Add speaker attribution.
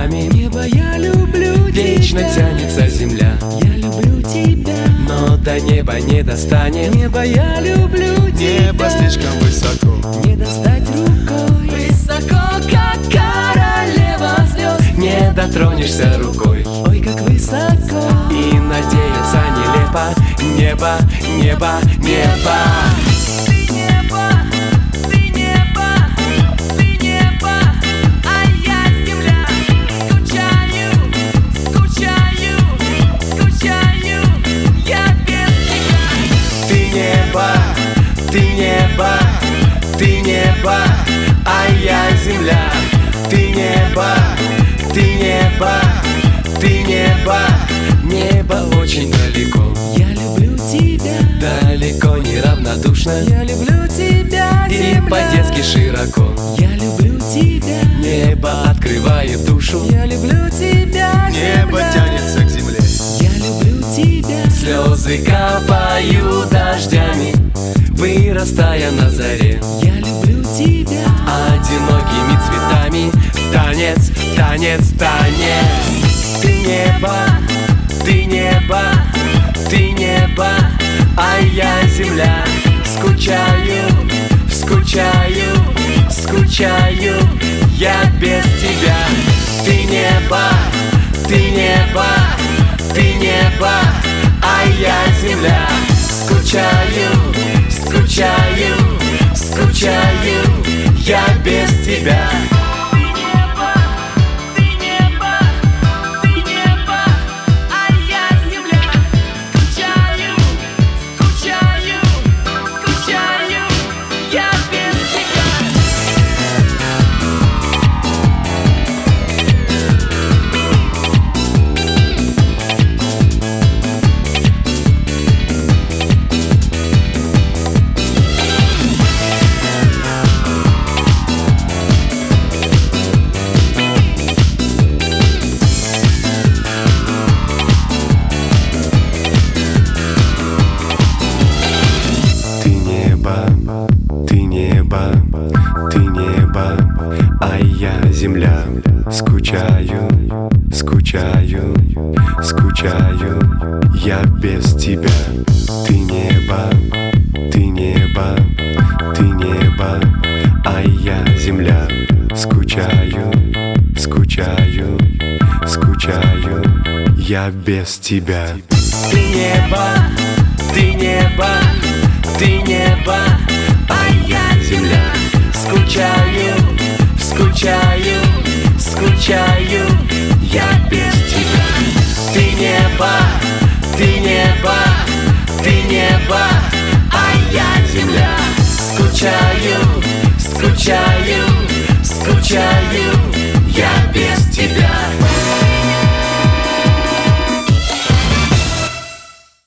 Speaker 1: цветами.
Speaker 2: Небо, я люблю
Speaker 1: Вечно
Speaker 2: тебя.
Speaker 1: тянется земля,
Speaker 2: Я люблю тебя.
Speaker 1: но до неба не достанет.
Speaker 2: Небо, я люблю тебя.
Speaker 3: Небо слишком высоко.
Speaker 2: Не достать рукой. Высоко, как королева звезд.
Speaker 1: Не дотронешься рукой,
Speaker 2: Ой, как высоко.
Speaker 1: и надеяться нелепо. Небо, небо, небо.
Speaker 2: Ты небо, ты небо, ты небо, а я земля. Скучаю, скучаю, скучаю, я без тебя.
Speaker 1: Ты небо, ты небо, ты небо, а я земля. Ты небо, ты небо, ты небо. Небо очень далеко,
Speaker 2: Я люблю тебя.
Speaker 1: далеко неравнодушно
Speaker 2: Я люблю тебя,
Speaker 1: и
Speaker 2: земля.
Speaker 1: по-детски широко.
Speaker 2: Я люблю тебя.
Speaker 1: Небо открывает душу,
Speaker 2: Я люблю тебя,
Speaker 3: Небо
Speaker 2: земля.
Speaker 3: тянется к земле.
Speaker 2: Я люблю тебя.
Speaker 1: слезы капают дождями, вырастая на заре.
Speaker 2: Я люблю тебя.
Speaker 1: Одинокими цветами танец, танец, танец. Ты небо, ты небо, ты небо, а я земля. Скучаю, скучаю, скучаю, я без тебя. Ты небо, ты небо, ты небо, а я земля. Скучаю, скучаю, скучаю, я без тебя.
Speaker 2: Ты небо, ты небо, а я земля. Скучаю, скучаю, скучаю, я без тебя.
Speaker 1: Ты небо, ты небо, ты небо, а я земля. Скучаю, скучаю, скучаю, я без тебя. Ты небо, ты небо, ты небо, а я земля. Скучаю, скучаю, скучаю, я без тебя. Ты небо, ты небо, ты небо, а я земля. Скучаю, скучаю, скучаю, я без тебя. Ты небо, ты небо, ты небо, а я земля. Скучаю, скучаю.